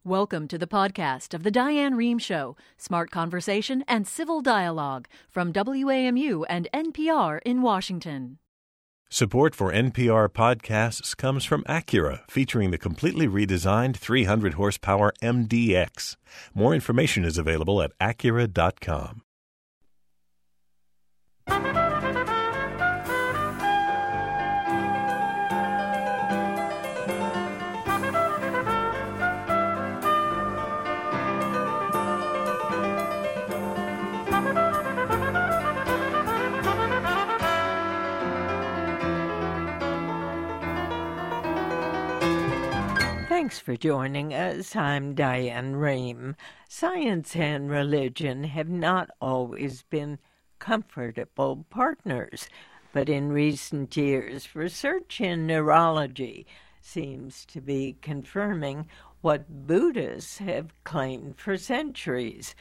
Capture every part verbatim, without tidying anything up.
Welcome to the podcast of The Diane Rehm Show, smart conversation and civil dialogue from W A M U and N P R in Washington. Support for N P R podcasts comes from Acura, featuring the completely redesigned three hundred horsepower M D X. More information is available at acura dot com. Thanks for joining us. I'm Diane Rehm. Science and religion have not always been comfortable partners, but in recent years, research in neurology seems to be confirming what Buddhists have claimed for centuries.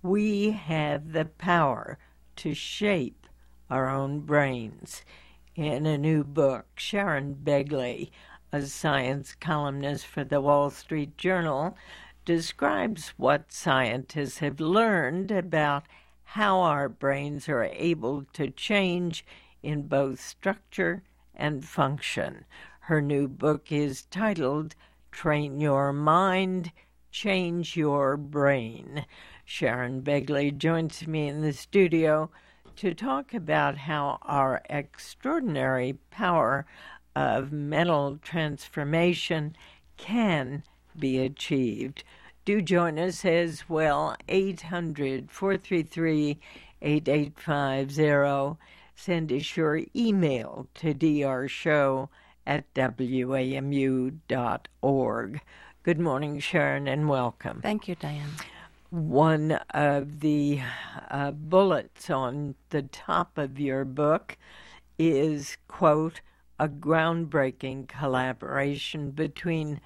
We have the power to shape our own brains. In a new book, Sharon Begley, a science columnist for the Wall Street Journal, describes what scientists have learned about how our brains are able to change in both structure and function. Her new book is titled Train Your Mind, Change Your Brain. Sharon Begley joins me in the studio to talk about how our extraordinary power of mental transformation can be achieved. Do join us as well, eight hundred, four three three, eight eight five zero. Send us your email to drshow at w a m u dot org. Good morning, Sharon, and welcome. Thank you, Diane. One of the uh, bullets on the top of your book is, quote, a groundbreaking collaboration between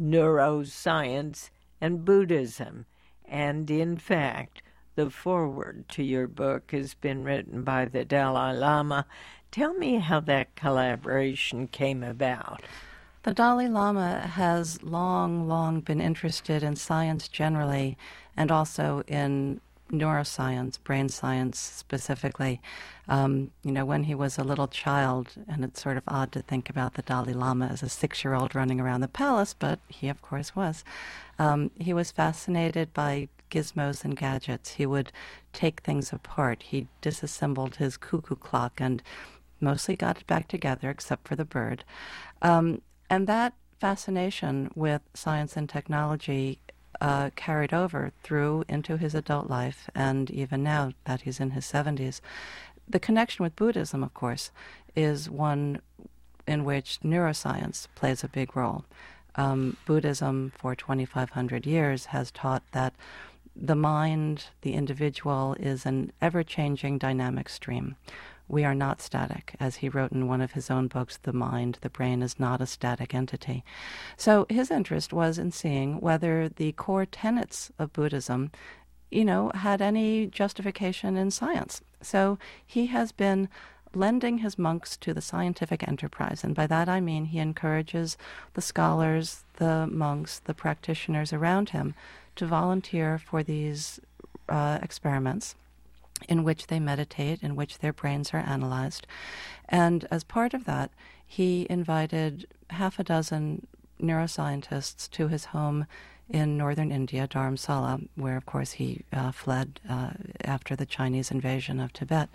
neuroscience and Buddhism. And in fact, the foreword to your book has been written by the Dalai Lama. Tell me how that collaboration came about. The Dalai Lama has long, long been interested in science generally and also in neuroscience, brain science specifically. Um, you know, when he was a little child, and it's sort of odd to think about the Dalai Lama as a six-year-old running around the palace, but he, of course, was. Um, he was fascinated by gizmos and gadgets. He would take things apart. He disassembled his cuckoo clock and mostly got it back together, except for the bird. Um, and that fascination with science and technology Uh, carried over through into his adult life, and even now that he's in his seventies. The connection with Buddhism, of course, is one in which neuroscience plays a big role. Um, Buddhism, for twenty-five hundred years, has taught that the mind, the individual, is an ever-changing dynamic stream. We are not static. As he wrote in one of his own books, The Mind, the brain is not a static entity. So his interest was in seeing whether the core tenets of Buddhism, you know, had any justification in science. So he has been lending his monks to the scientific enterprise, and by that I mean he encourages the scholars, the monks, the practitioners around him to volunteer for these uh, experiments in which they meditate, in which their brains are analyzed. And as part of that, he invited half a dozen neuroscientists to his home in northern India, Dharamsala, where, of course, he uh, fled uh, after the Chinese invasion of Tibet.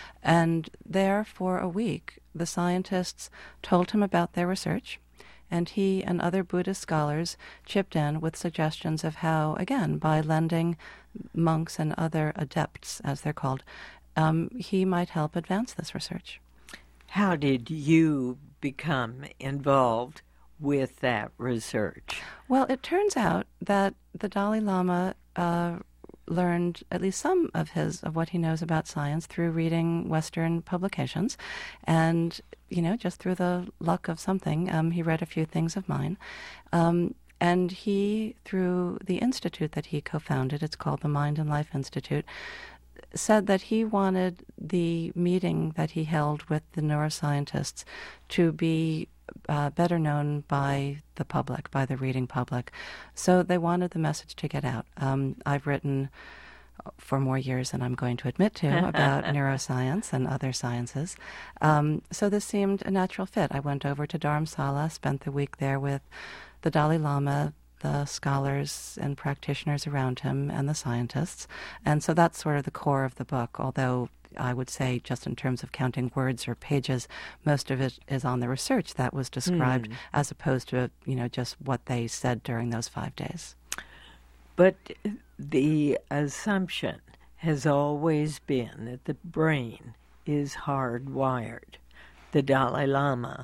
And there, for a week, the scientists told him about their research, and he and other Buddhist scholars chipped in with suggestions of how, again, by lending monks and other adepts, as they're called, um, he might help advance this research. How did you become involved with that research? Well, it turns out that the Dalai Lama uh, learned at least some of his of what he knows about science through reading Western publications, and you know, just through the luck of something, um, he read a few things of mine. Um, and he, through the institute that he co-founded, it's called the Mind and Life Institute, said that he wanted the meeting that he held with the neuroscientists to be uh, better known by the public, by the reading public. So they wanted the message to get out. Um, I've written for more years than I'm going to admit to about neuroscience and other sciences. Um, so this seemed a natural fit. I went over to Dharamsala, spent the week there with the Dalai Lama, the scholars and practitioners around him, and the scientists. And so that's sort of the core of the book, although I would say just in terms of counting words or pages, most of it is on the research that was described mm. as opposed to, you know, just what they said during those five days. But the assumption has always been that the brain is hardwired. The Dalai Lama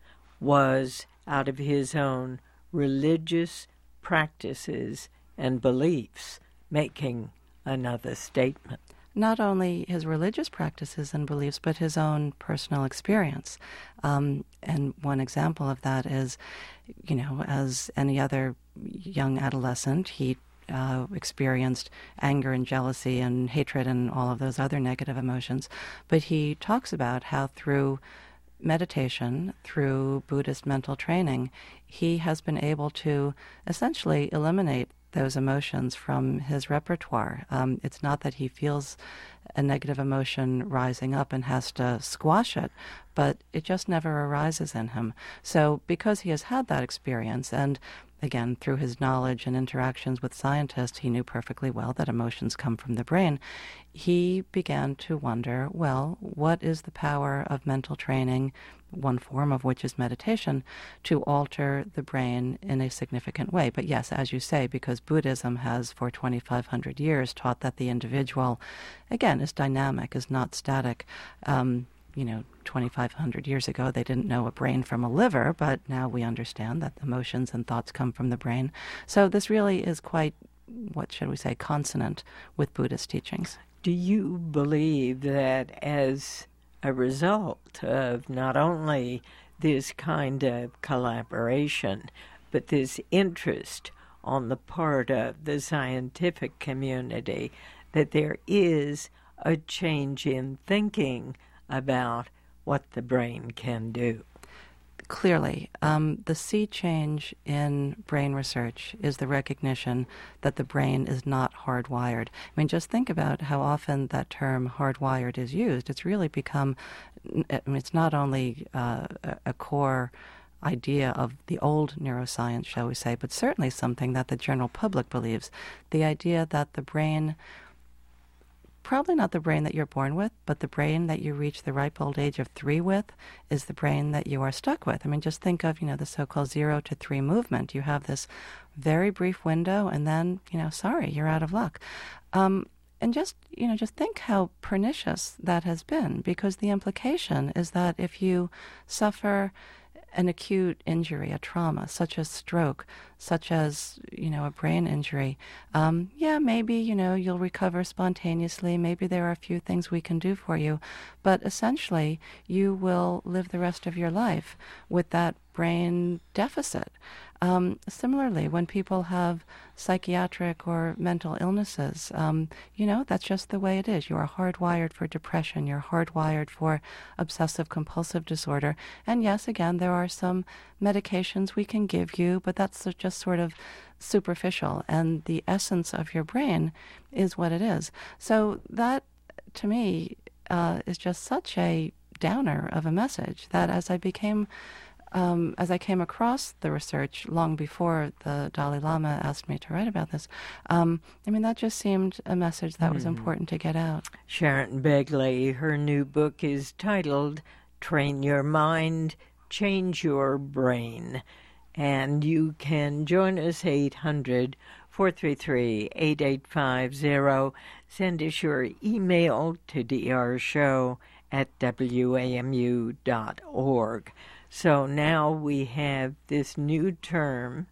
was, out of his own religious practices and beliefs, making another statement. Not only his religious practices and beliefs, but his own personal experience. Um, and one example of that is, you know, as any other young adolescent, he uh, experienced anger and jealousy and hatred and all of those other negative emotions. But he talks about how through meditation, through Buddhist mental training, he has been able to essentially eliminate those emotions from his repertoire. Um, it's not that he feels a negative emotion rising up and has to squash it, but it just never arises in him. So because he has had that experience, and again, through his knowledge and interactions with scientists, he knew perfectly well that emotions come from the brain. He began to wonder, well, what is the power of mental training, one form of which is meditation, to alter the brain in a significant way? But yes, as you say, because Buddhism has for twenty-five hundred years taught that the individual, again, is dynamic, is not static. Um, you know, twenty-five hundred years ago, they didn't know a brain from a liver, but now we understand that emotions and thoughts come from the brain. So this really is quite, what should we say, consonant with Buddhist teachings. Do you believe that as a result of not only this kind of collaboration, but this interest on the part of the scientific community, that there is a change in thinking about what the brain can do? Clearly, um, the sea change in brain research is the recognition that the brain is not hardwired. I mean, just think about how often that term hardwired is used. It's really become, I mean, it's not only uh, a core idea of the old neuroscience, shall we say, but certainly something that the general public believes. The idea that the brain, probably not the brain that you're born with, but the brain that you reach the ripe old age of three with is the brain that you are stuck with. I mean, just think of, you know, the so-called zero to three movement. You have this very brief window, and then, you know, sorry, you're out of luck. Um, and just, you know, just think how pernicious that has been, because the implication is that if you suffer an acute injury, a trauma, such as stroke, such as, you know, a brain injury, um, yeah, maybe, you know, you'll recover spontaneously. Maybe there are a few things we can do for you. But essentially, you will live the rest of your life with that brain deficit. Um, similarly, when people have psychiatric or mental illnesses, um, you know, that's just the way it is. You are hardwired for depression. You're hardwired for obsessive-compulsive disorder. And yes, again, there are some medications we can give you, but that's just sort of superficial. And the essence of your brain is what it is. So that, to me, uh, is just such a downer of a message that as I became Um, as I came across the research long before the Dalai Lama asked me to write about this, um, I mean, that just seemed a message that mm. was important to get out. Sharon Begley, her new book is titled Train Your Mind, Change Your Brain. And you can join us eight hundred, four three three, eight eight five zero. Send us your email to d r show at w a m u dot org. So now we have this new term,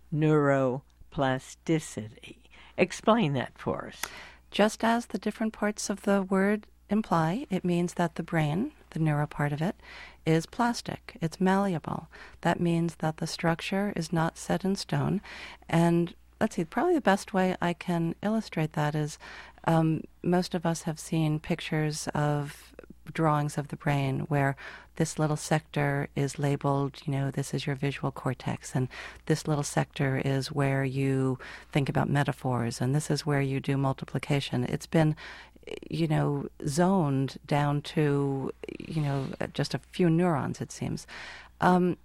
neuroplasticity. Explain that for us. Just as the different parts of the word imply, it means that the brain, the neuro part of it, is plastic. It's malleable. That means that the structure is not set in stone. And let's see, probably the best way I can illustrate that is um, most of us have seen pictures of drawings of the brain where this little sector is labeled, you know, this is your visual cortex, and this little sector is where you think about metaphors, and this is where you do multiplication. It's been, you know, zoned down to, you know, just a few neurons, it seems. Um,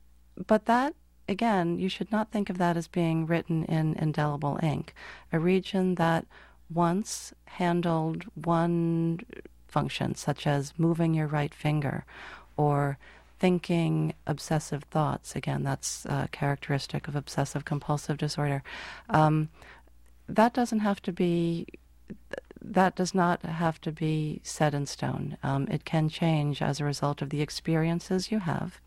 but that, again, you should not think of that as being written in indelible ink. A region that once handled one function, such as moving your right finger or thinking obsessive thoughts. Again, that's a characteristic of obsessive compulsive disorder. Um, that doesn't have to be, that does not have to be set in stone. Um, it can change as a result of the experiences you have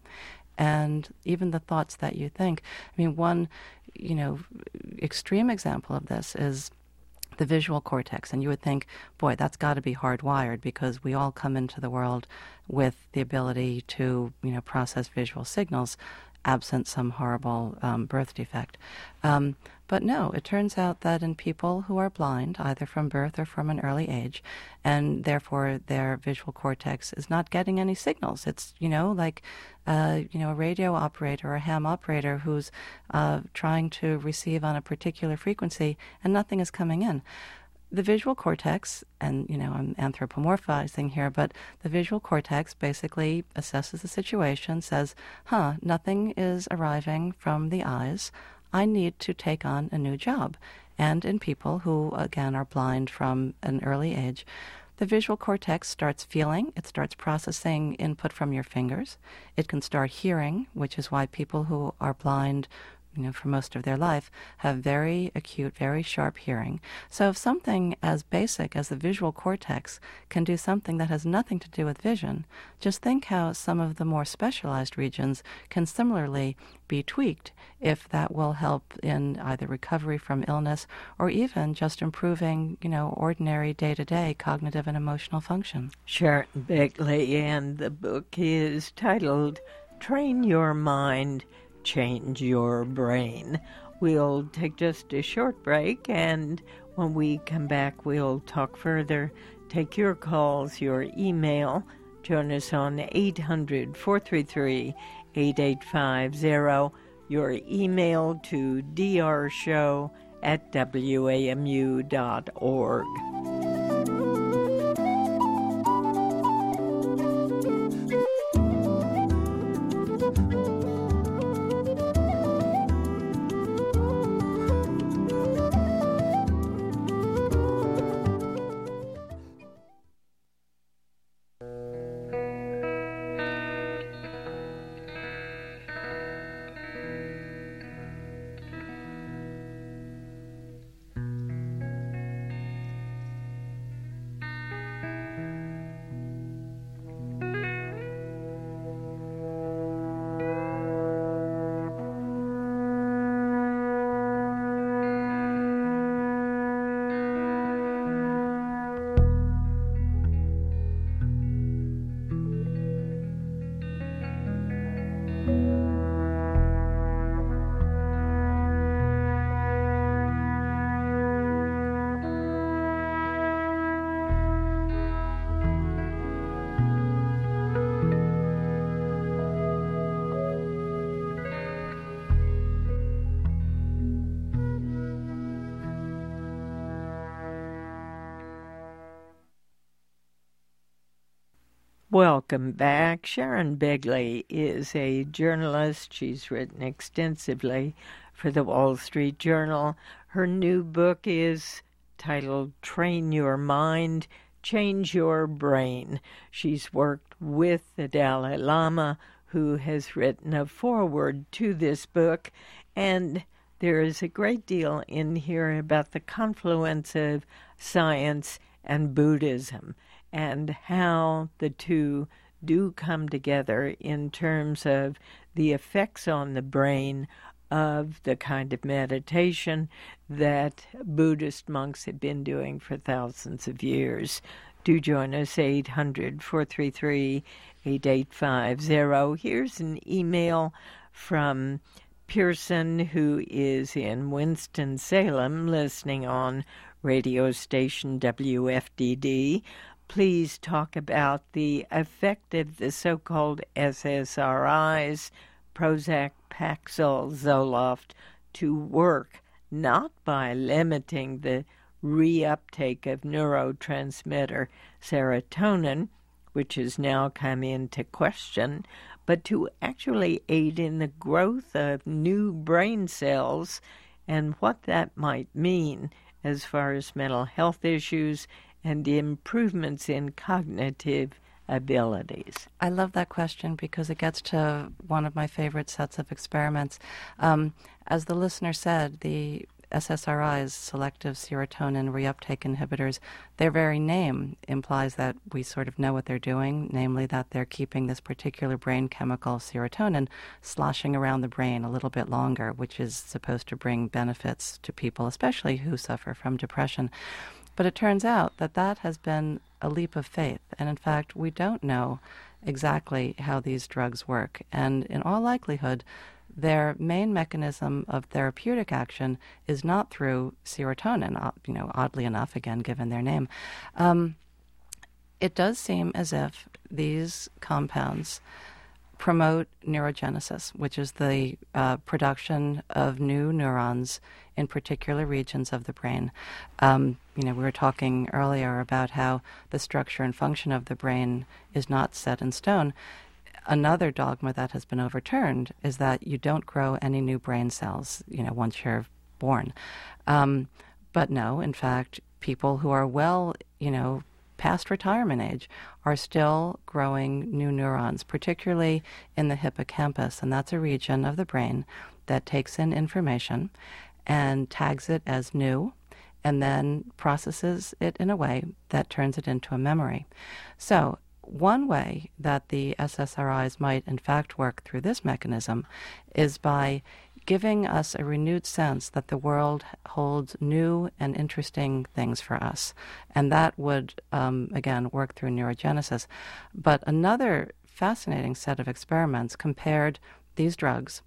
and even the thoughts that you think. I mean, one, you know, extreme example of this is the visual cortex, and you would think, boy, that's got to be hardwired because we all come into the world with the ability to, you know, process visual signals, absent some horrible um, birth defect. Um, but no, it turns out that in people who are blind, either from birth or from an early age, and therefore their visual cortex is not getting any signals. It's, you know, like, uh, you know, a radio operator or a ham operator who's uh, trying to receive on a particular frequency and nothing is coming in. The visual cortex, and, you know, I'm anthropomorphizing here, but the visual cortex basically assesses the situation, says, huh, nothing is arriving from the eyes. I need to take on a new job. And in people who, again, are blind from an early age, the visual cortex starts feeling, it starts processing input from your fingers. It can start hearing, which is why people who are blind, you know, for most of their life, have very acute, very sharp hearing. So if something as basic as the visual cortex can do something that has nothing to do with vision, just think how some of the more specialized regions can similarly be tweaked if that will help in either recovery from illness or even just improving, you know, ordinary day-to-day cognitive and emotional function. Sharon Begley, and the book is titled Train Your Mind, Change Your Brain. We'll take just a short break, and when we come back, we'll talk further, take your calls, your email. Join us on eight hundred, four three three, eight eight five zero, your email to drshow at w a m u dot org. Welcome back. Sharon Begley is a journalist. She's written extensively for the Wall Street Journal. Her new book is titled Train Your Mind, Change Your Brain. She's worked with the Dalai Lama, who has written a foreword to this book, and there is a great deal in here about the confluence of science and Buddhism, and how the two do come together in terms of the effects on the brain of the kind of meditation that Buddhist monks have been doing for thousands of years. Do join us, eight hundred, four three three, eight eight five zero. Here's an email from Pearson, who is in Winston-Salem, listening on radio station W F D D. please talk about the effect of the so-called S S R Is, Prozac, Paxil, Zoloft, to work not by limiting the reuptake of neurotransmitter serotonin, which has now come into question, but to actually aid in the growth of new brain cells and what that might mean as far as mental health issues and improvements in cognitive abilities. I love that question because it gets to one of my favorite sets of experiments. Um, as the listener said, the S S R Is, selective serotonin reuptake inhibitors, their very name implies that we sort of know what they're doing, namely that they're keeping this particular brain chemical, serotonin, sloshing around the brain a little bit longer, which is supposed to bring benefits to people, especially who suffer from depression. But it turns out that that has been a leap of faith, and in fact, we don't know exactly how these drugs work, and in all likelihood, their main mechanism of therapeutic action is not through serotonin, you know, oddly enough, again, given their name. Um, it does seem as if these compounds promote neurogenesis, which is the uh, production of new neurons in particular regions of the brain. Um, you know, we were talking earlier about how the structure and function of the brain is not set in stone. Another dogma that has been overturned is that you don't grow any new brain cells, you know, once you're born. Um, but no, in fact, people who are well, you know, past retirement age are still growing new neurons, particularly in the hippocampus, and that's a region of the brain that takes in information and tags it as new and then processes it in a way that turns it into a memory. So one way that the S S R Is might in fact work through this mechanism is by giving us a renewed sense that the world holds new and interesting things for us. And that would, um, again, work through neurogenesis. But another fascinating set of experiments compared these drugs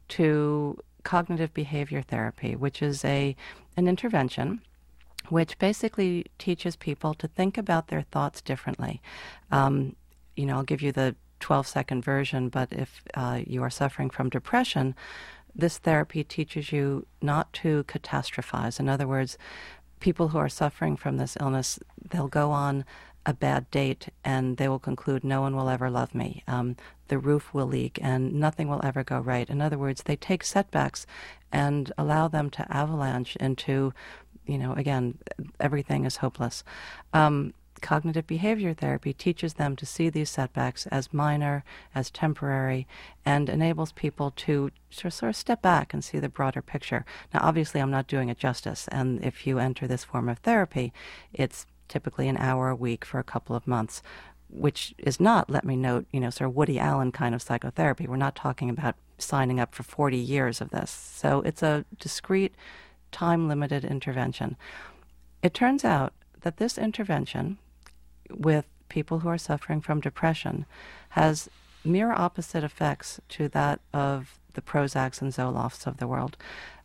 to cognitive behavior therapy, which is a an intervention which basically teaches people to think about their thoughts differently. Um, you know, I'll give you the twelve-second version, but if uh, you are suffering from depression, this therapy teaches you not to catastrophize. In other words, people who are suffering from this illness, they'll go on a bad date and they will conclude no one will ever love me. Um, the roof will leak and nothing will ever go right. In other words, they take setbacks and allow them to avalanche into, you know, again, everything is hopeless. Um, cognitive behavior therapy teaches them to see these setbacks as minor, as temporary, and enables people to sort of step back and see the broader picture. Now, obviously, I'm not doing it justice, and if you enter this form of therapy, it's typically an hour a week for a couple of months, which is not, let me note, you know, sort of Woody Allen kind of psychotherapy. We're not talking about signing up for forty years of this. So it's a discrete, time-limited intervention. It turns out that this intervention with people who are suffering from depression has mirror opposite effects to that of the Prozacs and Zolofts of the world.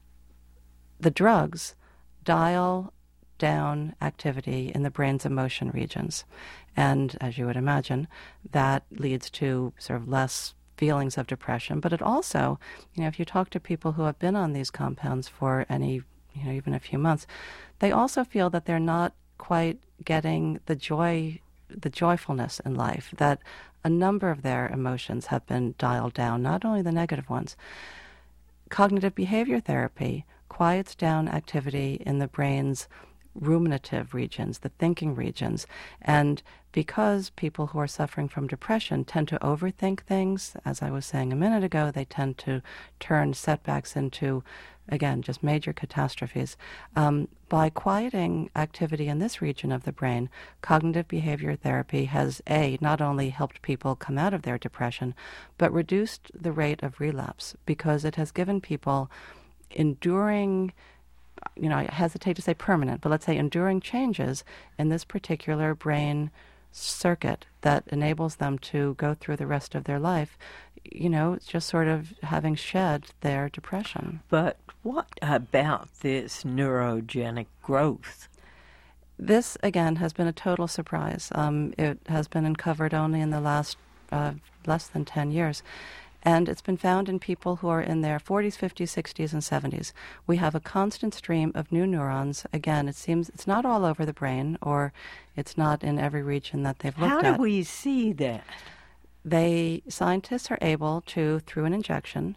The drugs dial down activity in the brain's emotion regions. And as you would imagine, that leads to sort of less feelings of depression. But it also, you know, if you talk to people who have been on these compounds for any, you know, even a few months, they also feel that they're not quite getting the joy, the joyfulness in life, that a number of their emotions have been dialed down, not only the negative ones. Cognitive behavior therapy quiets down activity in the brain's ruminative regions, the thinking regions. And because people who are suffering from depression tend to overthink things, as I was saying a minute ago, they tend to turn setbacks into, again, just major catastrophes. Um, by quieting activity in this region of the brain, cognitive behavior therapy has, A, not only helped people come out of their depression, but reduced the rate of relapse because it has given people enduring, you know, I hesitate to say permanent, but let's say enduring changes in this particular brain circuit that enables them to go through the rest of their life, you know, just sort of having shed their depression. But what about this neurogenic growth? This, again, has been a total surprise. Um, it has been uncovered only in the last uh, less than ten years. And it's been found in people who are in their forties, fifties, sixties, and seventies. We have a constant stream of new neurons. Again, it seems it's not all over the brain, or it's not in every region that they've looked How at. How do we see that? They, scientists are able to, through an injection,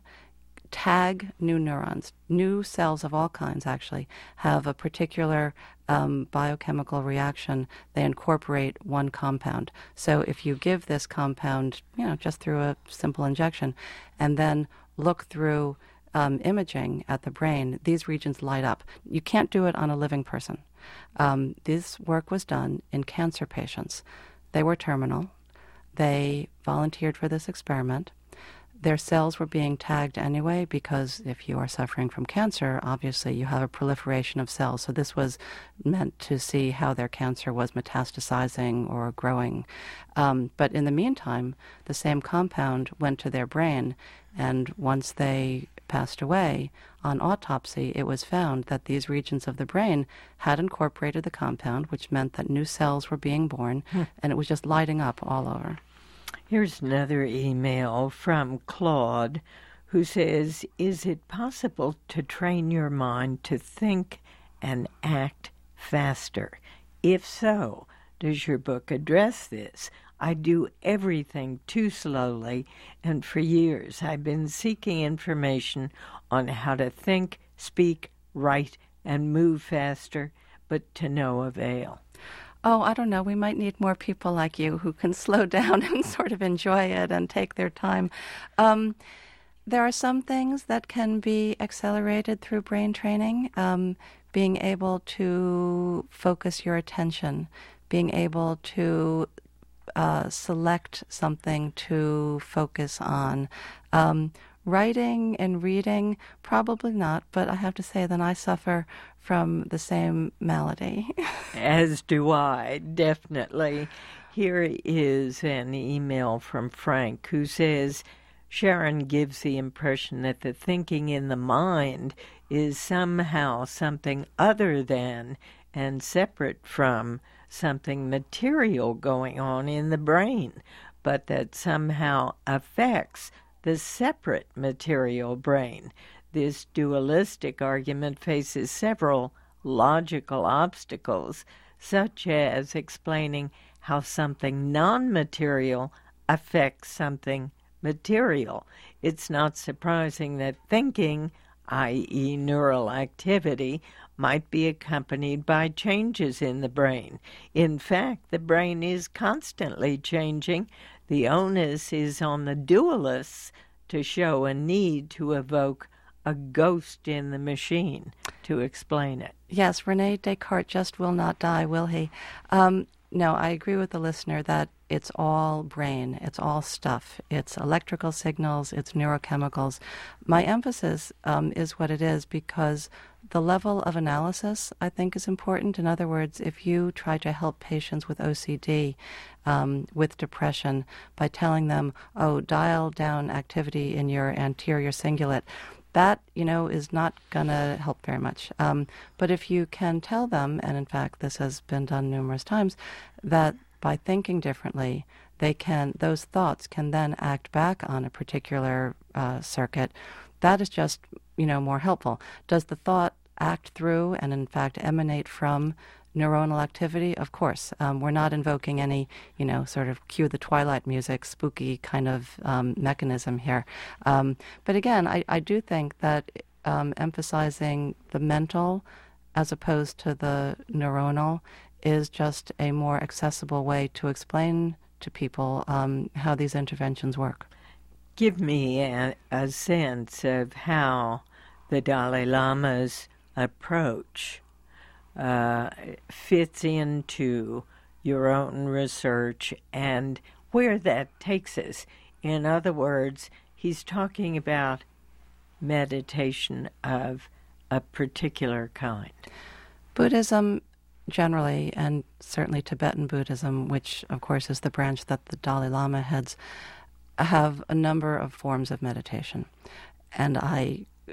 tag new neurons. New cells of all kinds, actually, have a particular um, biochemical reaction. They incorporate one compound. So if you give this compound, you know, just through a simple injection, and then look through um, imaging at the brain, these regions light up. You can't do it on a living person. Um, this work was done in cancer patients. They were terminal. They volunteered for this experiment. Their cells were being tagged anyway because if you are suffering from cancer, obviously you have a proliferation of cells. So this was meant to see how their cancer was metastasizing or growing. Um, but in the meantime, the same compound went to their brain, and once they passed away, on autopsy, it was found that these regions of the brain had incorporated the compound, which meant that new cells were being born, hmm. and it was just lighting up all over. Here's another email from Claude, who says, is it possible to train your mind to think and act faster? If so, does your book address this? I do everything too slowly, and for years I've been seeking information on how to think, speak, write, and move faster, but to no avail. Oh, I don't know. We might need more people like you who can slow down and sort of enjoy it and take their time. Um, there are some things that can be accelerated through brain training. Um, being able to focus your attention, being able to uh, select something to focus on. Um, Writing and reading, probably not, but I have to say that I suffer from the same malady. As do I, definitely. Here is an email from Frank who says, Sharon gives the impression that the thinking in the mind is somehow something other than and separate from something material going on in the brain, but that somehow affects the separate material brain. This dualistic argument faces several logical obstacles, such as explaining how something non-material affects something material. It's not surprising that thinking, that is neural activity, might be accompanied by changes in the brain. In fact, the brain is constantly changing. The onus is on the dualists to show a need to evoke a ghost in the machine to explain it. Yes, René Descartes just will not die, will he? Um, no, I agree with the listener that it's all brain, it's all stuff. It's electrical signals, it's neurochemicals. My emphasis um, is what it is because the level of analysis, I think, is important. In other words, if you try to help patients with O C D, um, with depression, by telling them, oh, dial down activity in your anterior cingulate, that, you know, is not going to help very much. Um, but if you can tell them, and in fact this has been done numerous times, that by thinking differently, they can, those thoughts can then act back on a particular uh, circuit, that is just, you know, more helpful. Does the thought act through and in fact emanate from neuronal activity? Of course. Um, we're not invoking any, you know, sort of cue the Twilight music, spooky kind of um, mechanism here. Um, but again, I, I do think that um, emphasizing the mental as opposed to the neuronal is just a more accessible way to explain to people um, how these interventions work. Give me a, a sense of how the Dalai Lama's approach uh, fits into your own research and where that takes us. In other words, he's talking about meditation of a particular kind. Buddhism generally, and certainly Tibetan Buddhism, which of course is the branch that the Dalai Lama heads, have a number of forms of meditation. And I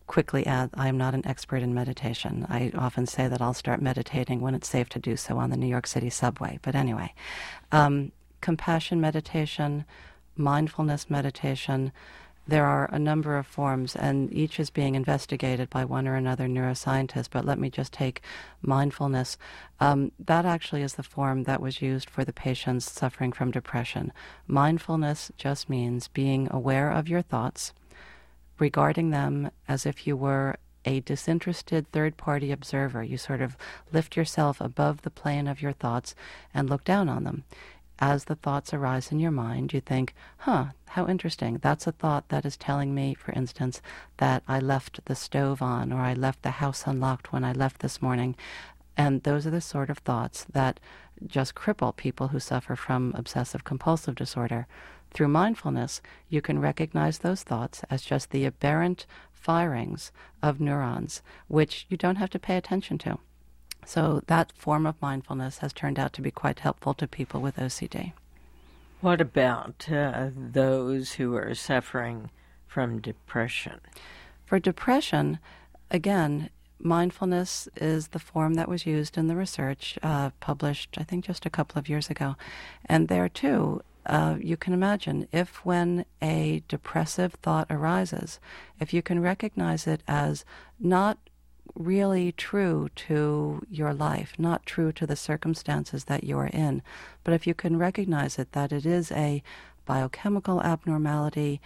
quickly add, I am not an expert in meditation. I often say that I'll start meditating when it's safe to do so on the New York City subway. But anyway, um, compassion meditation, mindfulness meditation, there are a number of forms, and each is being investigated by one or another neuroscientist. But let me just take mindfulness. Um, that actually is the form that was used for the patients suffering from depression. Mindfulness just means being aware of your thoughts, regarding them as if you were a disinterested third-party observer. You sort of lift yourself above the plane of your thoughts and look down on them. As the thoughts arise in your mind, you think, huh, how interesting. That's a thought that is telling me, for instance, that I left the stove on or I left the house unlocked when I left this morning. And those are the sort of thoughts that just cripple people who suffer from obsessive-compulsive disorder. Through mindfulness, you can recognize those thoughts as just the aberrant firings of neurons, which you don't have to pay attention to. So that form of mindfulness has turned out to be quite helpful to people with O C D. What about uh, those who are suffering from depression? For depression, again, mindfulness is the form that was used in the research uh, published, I think, just a couple of years ago. And there, too, uh, you can imagine if when a depressive thought arises, if you can recognize it as not really true to your life, not true to the circumstances that you are in, but if you can recognize it that it is a biochemical abnormality,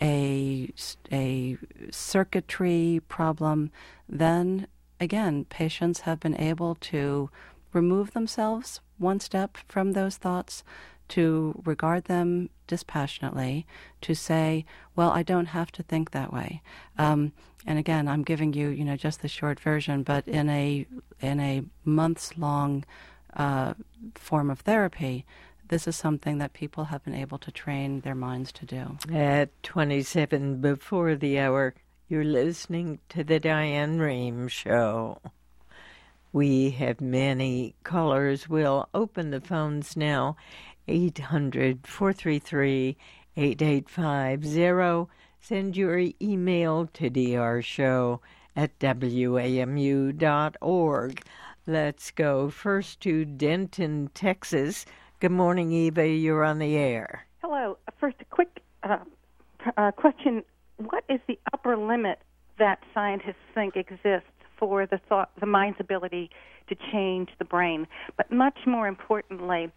a, a circuitry problem, then again, patients have been able to remove themselves one step from those thoughts, to regard them dispassionately, to say, well, I don't have to think that way. Um, and again, I'm giving you, you know, just the short version, but in a in a months-long uh, form of therapy, this is something that people have been able to train their minds to do. At twenty-seven before the hour, you're listening to the Diane Rehm Show. We have many callers. We'll open the phones now. eight hundred, four three three, eight eight five zero. Send your email to d r show at w a m u dot org. Let's go first to Denton, Texas. Good morning, Eva. You're on the air. Hello. First, a quick uh, uh, question. What is the upper limit that scientists think exists for the thought, the mind's ability to change the brain? But much more importantly,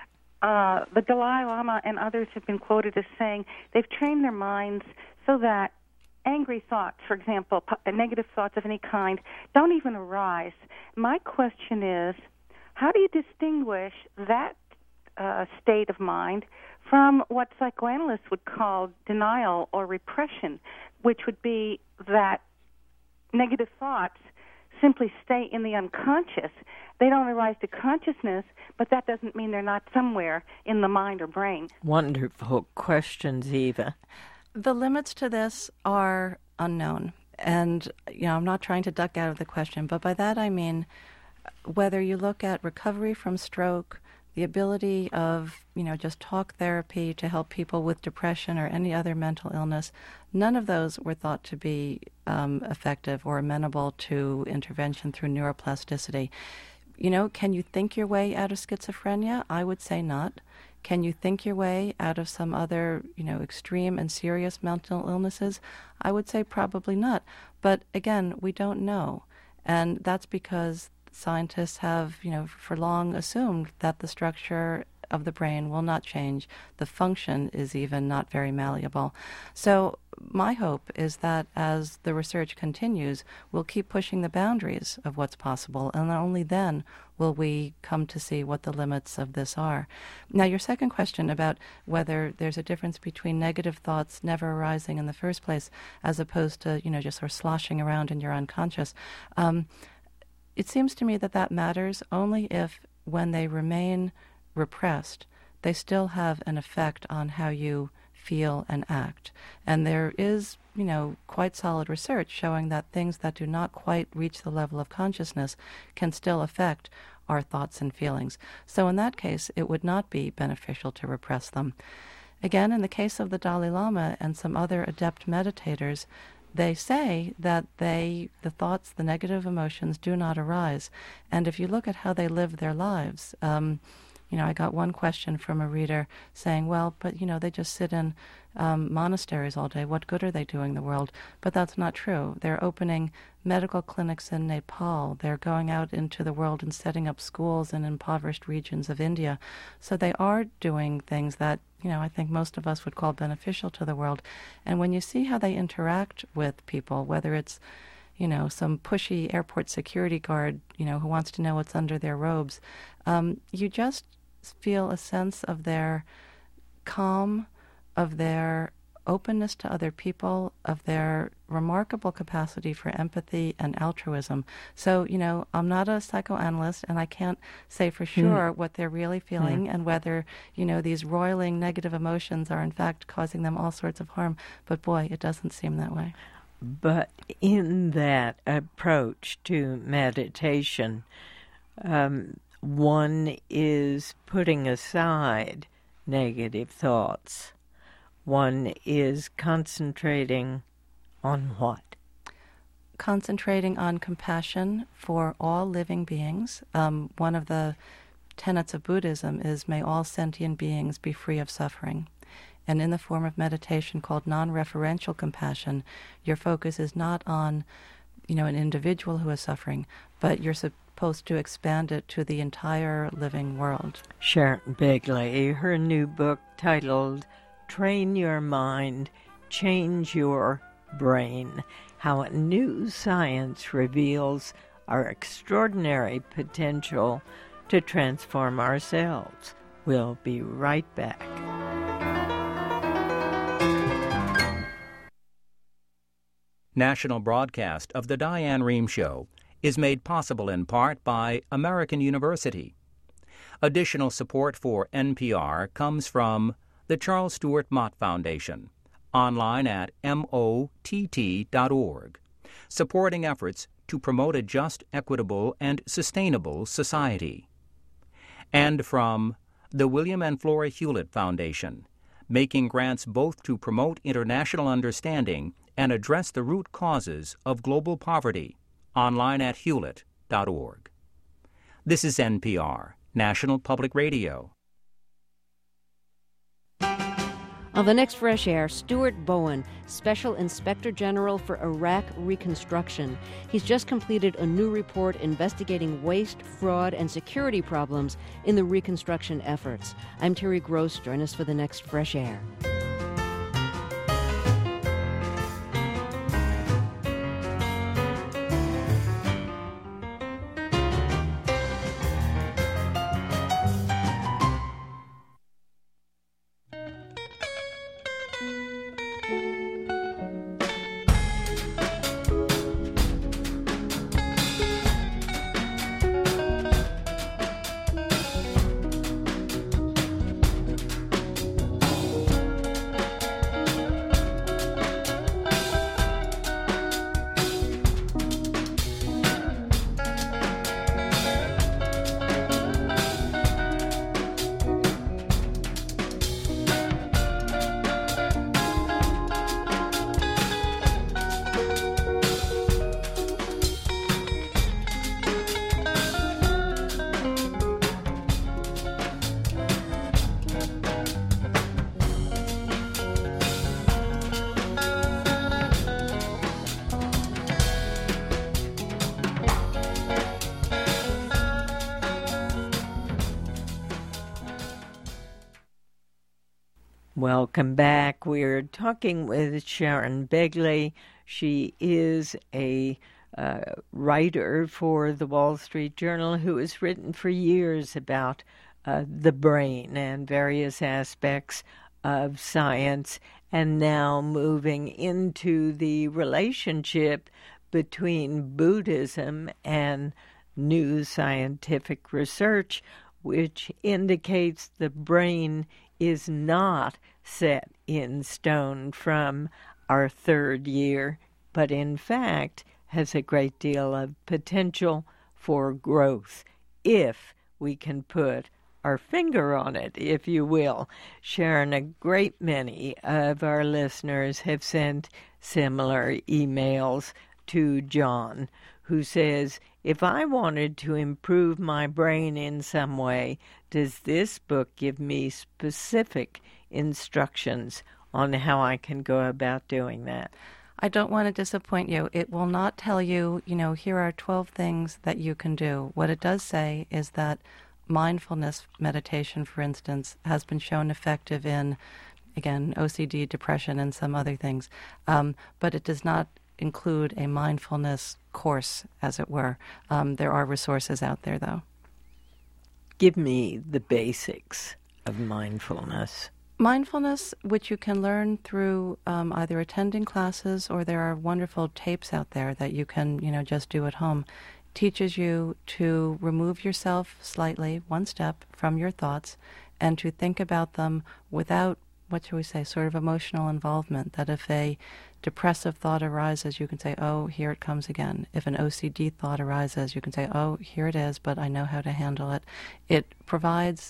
Uh, the Dalai Lama and others have been quoted as saying they've trained their minds so that angry thoughts, for example, p- negative thoughts of any kind, don't even arise. My question is, how do you distinguish that uh, state of mind from what psychoanalysts would call denial or repression, which would be that negative thoughts simply stay in the unconscious? They don't arise to consciousness, but that doesn't mean they're not somewhere in the mind or brain. Wonderful questions, Eva. The limits to this are unknown. And, you know, I'm not trying to duck out of the question, but by that I mean whether you look at recovery from stroke, the ability of, you know, just talk therapy to help people with depression or any other mental illness, none of those were thought to be um, effective or amenable to intervention through neuroplasticity. You know, can you think your way out of schizophrenia? I would say not. Can you think your way out of some other, you know, extreme and serious mental illnesses? I would say probably not. But again, we don't know. And that's because scientists have, you know, for long assumed that the structure of the brain will not change. The function is even not very malleable. So my hope is that as the research continues, we'll keep pushing the boundaries of what's possible, and only then will we come to see what the limits of this are. Now, your second question about whether there's a difference between negative thoughts never arising in the first place as opposed to, you know, just sort of sloshing around in your unconscious, um, it seems to me that that matters only if, when they remain repressed, they still have an effect on how you feel and act. And there is, you know, quite solid research showing that things that do not quite reach the level of consciousness can still affect our thoughts and feelings. So in that case, it would not be beneficial to repress them. Again, in the case of the Dalai Lama and some other adept meditators, they say that they, the thoughts, the negative emotions do not arise. And if you look at how they live their lives, um, you know, I got one question from a reader saying, well, but, you know, they just sit in um, monasteries all day. What good are they doing the world? But that's not true. They're opening medical clinics in Nepal. They're going out into the world and setting up schools in impoverished regions of India. So they are doing things that, you know, I think most of us would call beneficial to the world. And when you see how they interact with people, whether it's, you know, some pushy airport security guard, you know, who wants to know what's under their robes, um, you just feel a sense of their calm, of their openness to other people, of their remarkable capacity for empathy and altruism. So, you know, I'm not a psychoanalyst, and I can't say for sure mm. what they're really feeling mm. and whether, you know, these roiling negative emotions are in fact causing them all sorts of harm. But boy, it doesn't seem that way. But in that approach to meditation, um, one is putting aside negative thoughts. One is concentrating on what? Concentrating on compassion for all living beings. Um, one of the tenets of Buddhism is may all sentient beings be free of suffering. And in the form of meditation called non-referential compassion, your focus is not on, you know, an individual who is suffering, but you're supposed to expand it to the entire living world. Sharon Begley, her new book titled Train Your Mind, Change Your Brain, How a New Science Reveals Our Extraordinary Potential to Transform Ourselves. We'll be right back. National broadcast of The Diane Rehm Show is made possible in part by American University. Additional support for N P R comes from the Charles Stewart Mott Foundation, online at mott dot org, supporting efforts to promote a just, equitable, and sustainable society. And from the William and Flora Hewlett Foundation, making grants both to promote international understanding and address the root causes of global poverty, online at hewlett dot org. This is N P R, National Public Radio. On the next Fresh Air, Stuart Bowen, Special Inspector General for Iraq Reconstruction. He's just completed a new report investigating waste, fraud, and security problems in the reconstruction efforts. I'm Terry Gross. Join us for the next Fresh Air. Welcome back. We're talking with Sharon Begley. She is a uh, writer for the Wall Street Journal who has written for years about uh, the brain and various aspects of science, and now moving into the relationship between Buddhism and new scientific research, which indicates the brain is not set in stone from our third year, but in fact has a great deal of potential for growth if we can put our finger on it, if you will. Sharon, a great many of our listeners have sent similar emails to John, who says, if I wanted to improve my brain in some way, does this book give me specific instructions on how I can go about doing that? I don't want to disappoint you. It will not tell you, you know, here are twelve things that you can do. What it does say is that mindfulness meditation, for instance, has been shown effective in, again, O C D, depression, and some other things. Um, but it does not include a mindfulness course, as it were. Um, there are resources out there, though. Give me the basics of mindfulness. Mindfulness, which you can learn through um, either attending classes, or there are wonderful tapes out there that you can, you know, just do at home, teaches you to remove yourself slightly, one step, from your thoughts, and to think about them without, what shall we say, sort of emotional involvement. That if a depressive thought arises, you can say, oh, here it comes again. If an O C D thought arises, you can say, oh, here it is, but I know how to handle it. It provides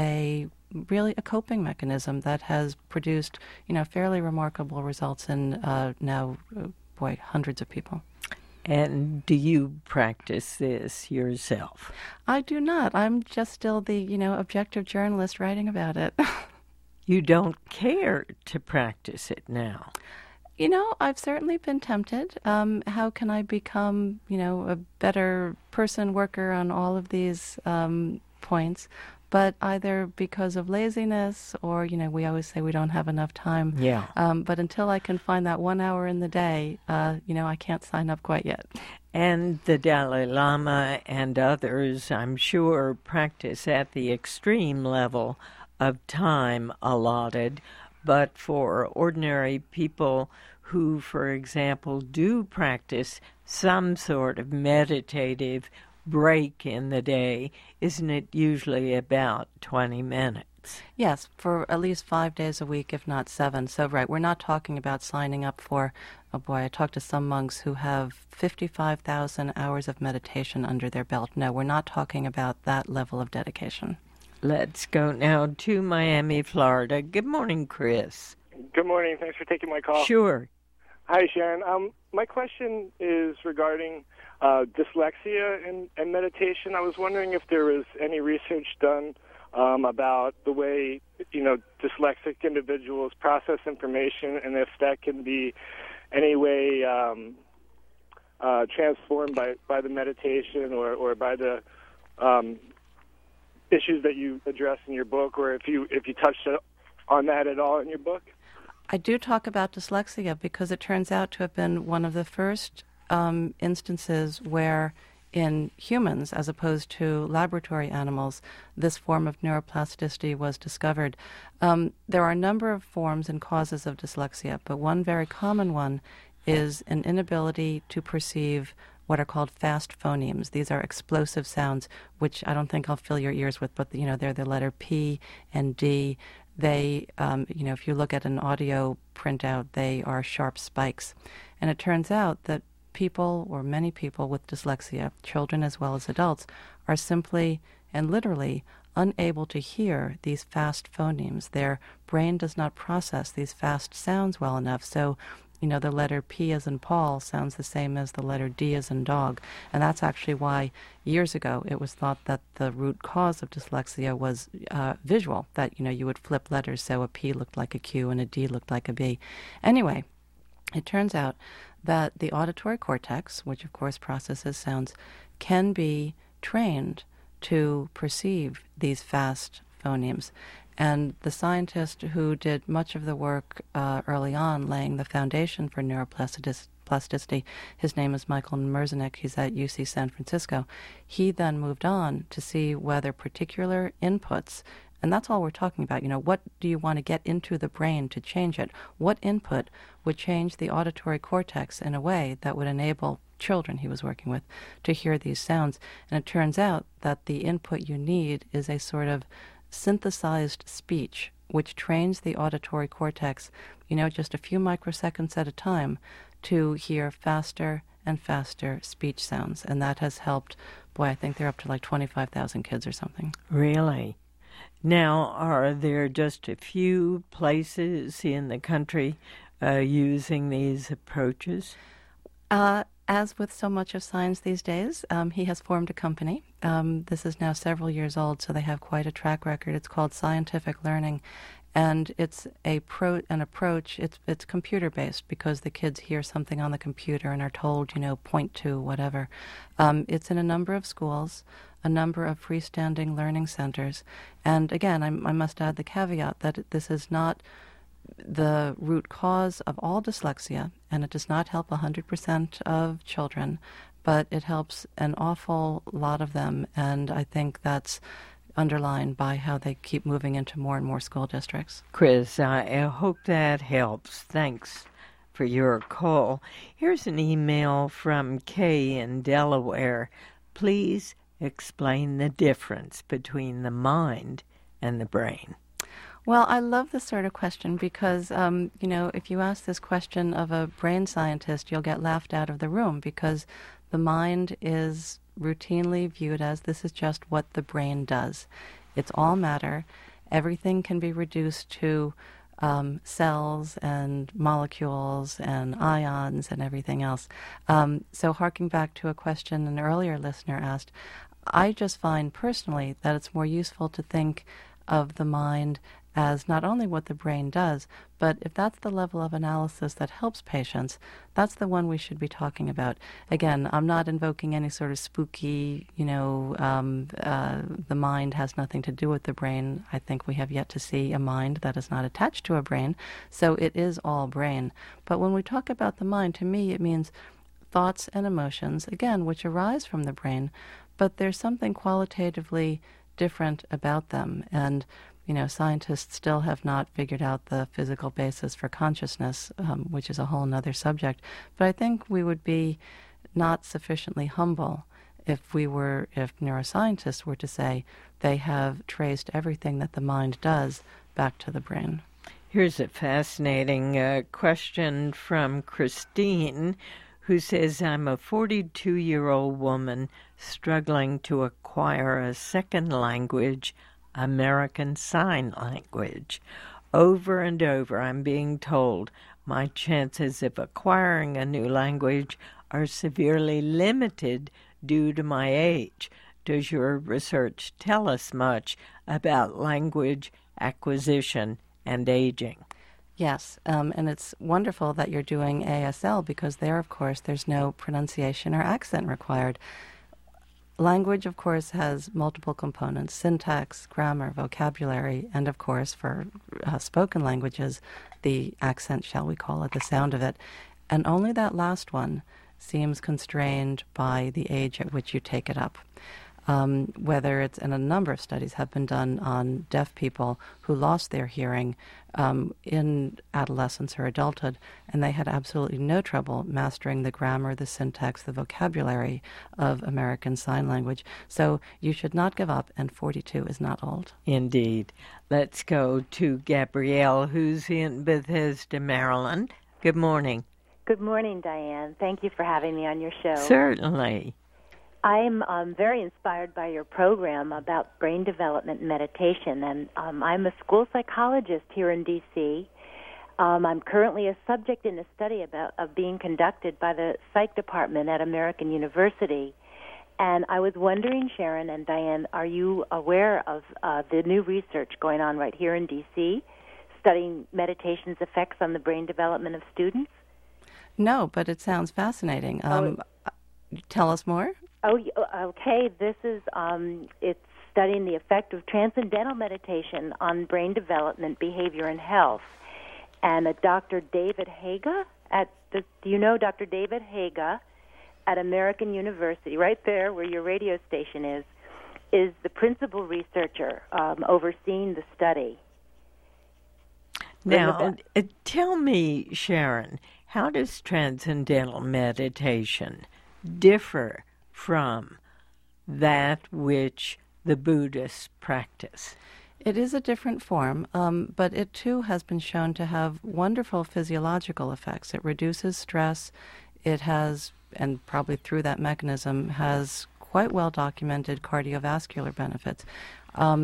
a really a coping mechanism that has produced, you know, fairly remarkable results in uh, now, uh, boy, hundreds of people. And do you practice this yourself? I do not. I'm just still the, you know, objective journalist writing about it. You don't care to practice it now? You know, I've certainly been tempted. Um, how can I become, you know, a better person, worker on all of these um, points? But either because of laziness or, you know, we always say we don't have enough time. Yeah. Um, but until I can find that one hour in the day, uh, you know, I can't sign up quite yet. And the Dalai Lama and others, I'm sure, practice at the extreme level of time allotted. But for ordinary people who, for example, do practice some sort of meditative break in the day, isn't it usually about twenty minutes? Yes, for at least five days a week, if not seven. So, right, we're not talking about signing up for, oh boy, I talked to some monks who have fifty-five thousand hours of meditation under their belt. No, we're not talking about that level of dedication. Let's go now to Miami, Florida. Good morning, Chris. Good morning. Thanks for taking my call. Sure. Hi, Sharon. Um, my question is regarding uh, dyslexia and, and meditation. I was wondering if there was any research done um, about the way, you know, dyslexic individuals process information, and if that can be any way um, uh, transformed by, by the meditation or, or by the um, issues that you address in your book, or if you if you touched on that at all in your book. I do talk about dyslexia because it turns out to have been one of the first um, instances where in humans, as opposed to laboratory animals, this form of neuroplasticity was discovered. Um, there are a number of forms and causes of dyslexia, but one very common one is an inability to perceive what are called fast phonemes. These are explosive sounds, which I don't think I'll fill your ears with, but, you know, they're the letter P and D. They, um, you know, if you look at an audio printout, they are sharp spikes. And it turns out that people, or many people with dyslexia, children as well as adults, are simply and literally unable to hear these fast phonemes. Their brain does not process these fast sounds well enough. So, you know, the letter P as in Paul sounds the same as the letter D as in dog. And that's actually why years ago it was thought that the root cause of dyslexia was uh, visual, that, you know, you would flip letters so a P looked like a Q and a D looked like a B. Anyway, it turns out that the auditory cortex, which of course processes sounds, can be trained to perceive these fast phonemes. And the scientist who did much of the work uh, early on, laying the foundation for neuroplasticity, his name is Michael Merzenich. He's at U C San Francisco. He then moved on to see whether particular inputs, and that's all we're talking about, you know, what do you want to get into the brain to change it? What input would change the auditory cortex in a way that would enable children he was working with to hear these sounds? And it turns out that the input you need is a sort of synthesized speech, which trains the auditory cortex, you know, just a few microseconds at a time to hear faster and faster speech sounds. And that has helped, boy, I think they're up to like twenty-five thousand kids or something. Really? Now, are there just a few places in the country uh, using these approaches? Uh, as with so much of science these days, um, he has formed a company. Um, this is now several years old, so they have quite a track record. It's called Scientific Learning, and it's a pro an approach. It's it's computer based because the kids hear something on the computer and are told, you know, point to whatever. Um, it's in a number of schools, a number of freestanding learning centers, and again, I, I must add the caveat that this is not the root cause of all dyslexia, and it does not help one hundred percent of children, but it helps an awful lot of them, and I think that's underlined by how they keep moving into more and more school districts. Chris, I hope that helps. Thanks for your call. Here's an email from Kay in Delaware. Please explain the difference between the mind and the brain. Well, I love this sort of question because, um, you know, if you ask this question of a brain scientist, you'll get laughed out of the room because the mind is routinely viewed as this is just what the brain does. It's all matter. Everything can be reduced to um, cells and molecules and ions and everything else. Um, so harking back to a question an earlier listener asked, I just find personally that it's more useful to think of the mind as not only what the brain does, but if that's the level of analysis that helps patients, that's the one we should be talking about. Again, I'm not invoking any sort of spooky, you know, um, uh, the mind has nothing to do with the brain. I think we have yet to see a mind that is not attached to a brain, so it is all brain. But when we talk about the mind, to me it means thoughts and emotions, again, which arise from the brain, but there's something qualitatively different about them. And you know, scientists still have not figured out the physical basis for consciousness, um, which is a whole other subject. But I think we would be not sufficiently humble if we were, if neuroscientists were to say they have traced everything that the mind does back to the brain. Here's a fascinating uh, question from Christine, who says, I'm a forty-two-year-old woman struggling to acquire a second language, American Sign Language. Over and over, I'm being told my chances of acquiring a new language are severely limited due to my age. Does your research tell us much about language acquisition and aging? Yes, um, and it's wonderful that you're doing A S L because there, of course, there's no pronunciation or accent required. Language, of course, has multiple components: syntax, grammar, vocabulary, and, of course, for uh, spoken languages, the accent, shall we call it, the sound of it. And only that last one seems constrained by the age at which you take it up. Um, whether it's, and a number of studies have been done on deaf people who lost their hearing um, in adolescence or adulthood, and they had absolutely no trouble mastering the grammar, the syntax, the vocabulary of American Sign Language. So you should not give up, and forty-two is not old. Indeed. Let's go to Gabrielle, who's in Bethesda, Maryland. Good morning. Good morning, Diane. Thank you for having me on your show. Certainly. I'm um, very inspired by your program about brain development and meditation, and um, I'm a school psychologist here in D C Um, I'm currently a subject in a study about of being conducted by the psych department at American University, and I was wondering, Sharon and Diane, are you aware of uh, the new research going on right here in D C studying meditation's effects on the brain development of students? No, but it sounds fascinating. Um, oh. Tell us more. Oh, okay. This is, um, it's studying the effect of transcendental meditation on brain development, behavior, and health. And a Doctor David Haga, at the, do you know Doctor David Haga at American University, right there where your radio station is, is the principal researcher um, overseeing the study. Now, uh, tell me, Sharon, how does transcendental meditation differ from that which the Buddhists practice? It is a different form, um, but it too has been shown to have wonderful physiological effects. It reduces stress. It has, and probably through that mechanism, has quite well documented cardiovascular benefits. Um,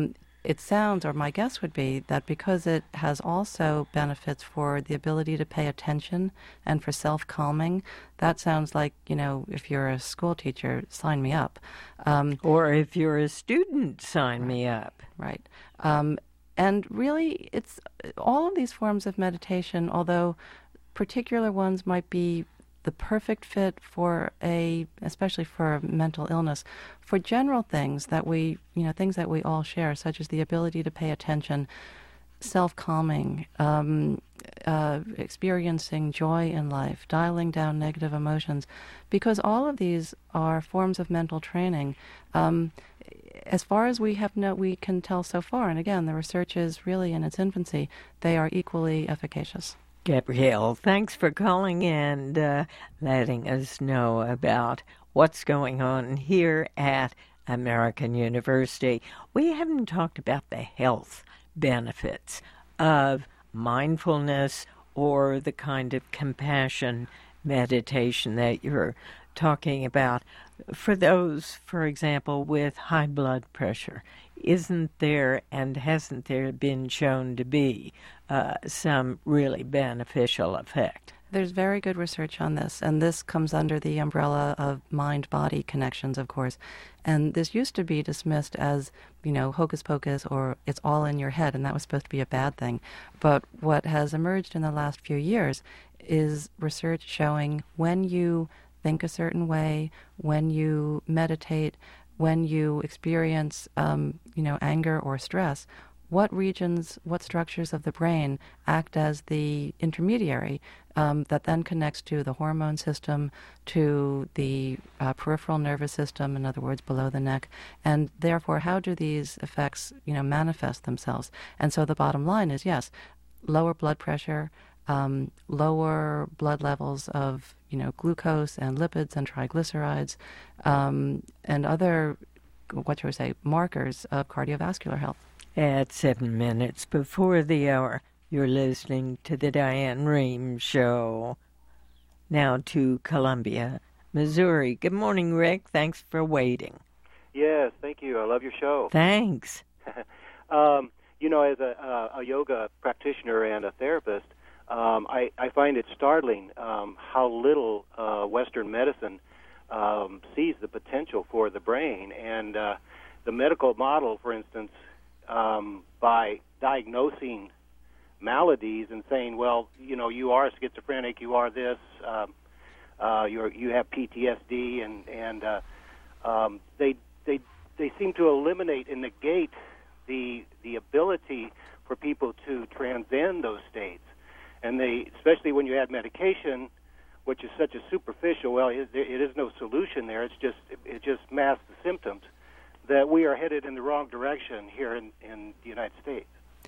it sounds, or my guess would be, that because it has also benefits for the ability to pay attention and for self-calming, that sounds like, you know, if you're a school teacher, sign me up. Um, or if you're a student, sign me up. Right. Um, and really, it's all of these forms of meditation, although particular ones might be the perfect fit for a, especially for a mental illness, for general things that we, you know, things that we all share, such as the ability to pay attention, self-calming, um, uh, experiencing joy in life, dialing down negative emotions, because all of these are forms of mental training. Um, as far as we have no, we can tell so far, and again, the research is really in its infancy, they are equally efficacious. Gabrielle, thanks for calling and uh, letting us know about what's going on here at American University. We haven't talked about the health benefits of mindfulness or the kind of compassion meditation that you're talking about. For those, for example, with high blood pressure, isn't there and hasn't there been shown to be uh, some really beneficial effect? There's very good research on this, and this comes under the umbrella of mind-body connections, of course. And this used to be dismissed as, you know, hocus pocus, or it's all in your head, and that was supposed to be a bad thing. But what has emerged in the last few years is research showing when you think a certain way, when you meditate, when you experience, um, you know, anger or stress, what regions, what structures of the brain act as the intermediary um, that then connects to the hormone system, to the uh, peripheral nervous system, in other words, below the neck, and therefore how do these effects, you know, manifest themselves? And so the bottom line is, yes, lower blood pressure, um, lower blood levels of, you know, glucose and lipids and triglycerides, um, and other, what should I say, markers of cardiovascular health. At seven minutes before the hour, you're listening to the Diane Rehm Show. Now to Columbia, Missouri. Good morning, Rick. Thanks for waiting. Yes, thank you. I love your show. Thanks. um, you know, as a, a, a yoga practitioner and a therapist, um, I, I find it startling um, how little uh, Western medicine um, sees the potential for the brain. And uh, the medical model, for instance, um, by diagnosing maladies and saying, well, you know, you are schizophrenic, you are this, um, uh, you're, you have P T S D, and and uh, um, they they they seem to eliminate and negate the the ability for people to transcend those states, and they, especially when you add medication, which is such a superficial, well, it, it is no solution there. It's just it just masks the symptoms. That we are headed in the wrong direction here in, in the United States.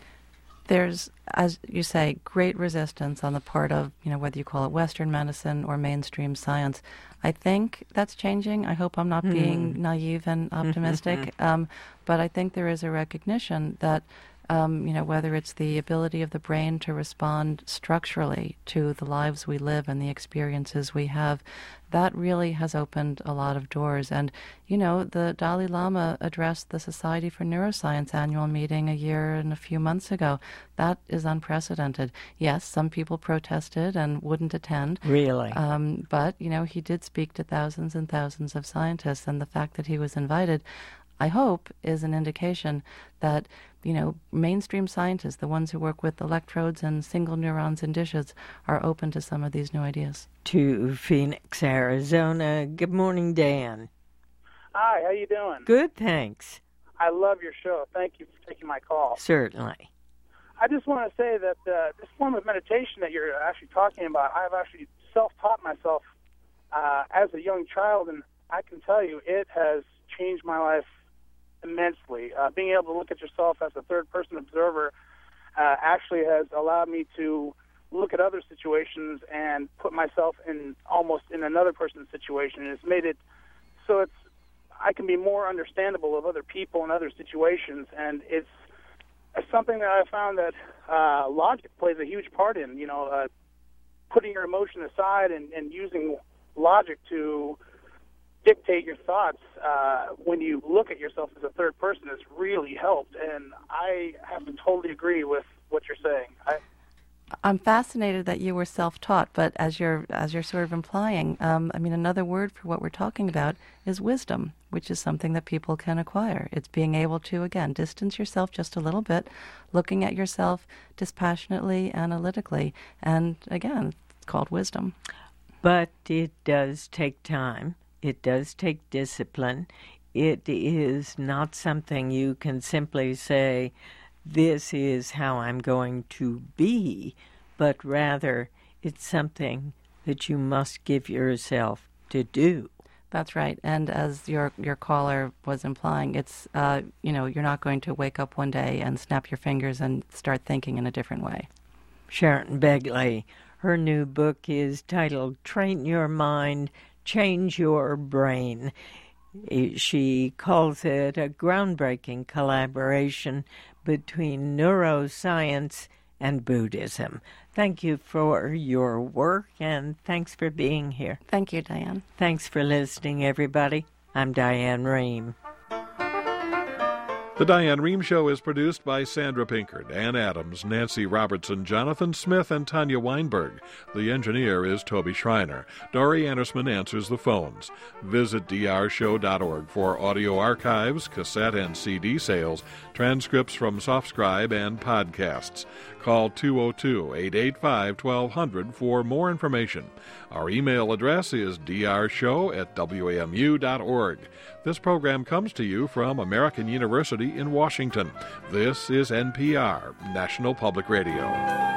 There's, as you say, great resistance on the part of, you know, whether you call it Western medicine or mainstream science. I think that's changing. I hope I'm not mm. being naive and optimistic. um, but I think there is a recognition that, um, you know, whether it's the ability of the brain to respond structurally to the lives we live and the experiences we have, that really has opened a lot of doors. And, you know, the Dalai Lama addressed the Society for Neuroscience annual meeting a year and a few months ago. That is unprecedented. Yes, some people protested and wouldn't attend. Really? Um, but, you know, he did speak to thousands and thousands of scientists, and the fact that he was invited, I hope, is an indication that, you know, mainstream scientists, the ones who work with electrodes and single neurons in dishes, are open to some of these new ideas. To Phoenix, Arizona. Good morning, Dan. Hi, how you doing? Good, thanks. I love your show. Thank you for taking my call. Certainly. I just want to say that uh, this form of meditation that you're actually talking about, I've actually self-taught myself uh, as a young child, and I can tell you it has changed my life immensely. Uh, being able to look at yourself as a third-person observer uh, actually has allowed me to look at other situations and put myself in almost in another person's situation. And it's made it so it's I can be more understandable of other people and other situations, and it's, it's something that I found that uh, logic plays a huge part in, you know, uh, putting your emotion aside and, and using logic to dictate your thoughts uh, when you look at yourself as a third person has really helped. And I have to totally agree with what you're saying. I, I'm fascinated that you were self-taught, but as you're as you're sort of implying, um, I mean, another word for what we're talking about is wisdom, which is something that people can acquire. It's being able to, again, distance yourself just a little bit, looking at yourself dispassionately, analytically, and again, it's called wisdom. But it does take time. It does take discipline. It is not something you can simply say, this is how I'm going to be, but rather it's something that you must give yourself to do. That's right. And as your your caller was implying, it's, uh, you know, you're not going to wake up one day and snap your fingers and start thinking in a different way. Sharon Begley, her new book is titled Train Your Mind, Change Your Brain. She calls it a groundbreaking collaboration between neuroscience and Buddhism. Thank you for your work, and thanks for being here. Thank you, Diane. Thanks for listening, everybody. I'm Diane Rehm. The Diane Rehm Show is produced by Sandra Pinkard, Ann Adams, Nancy Robertson, Jonathan Smith, and Tanya Weinberg. The engineer is Toby Schreiner. Dory Andersman answers the phones. Visit d r show dot org for audio archives, cassette and C D sales, transcripts from SoftScribe, and podcasts. Call two oh two, eight eight five, twelve hundred for more information. Our email address is d r show at w a m u dot org. This program comes to you from American University in Washington. This is N P R, National Public Radio.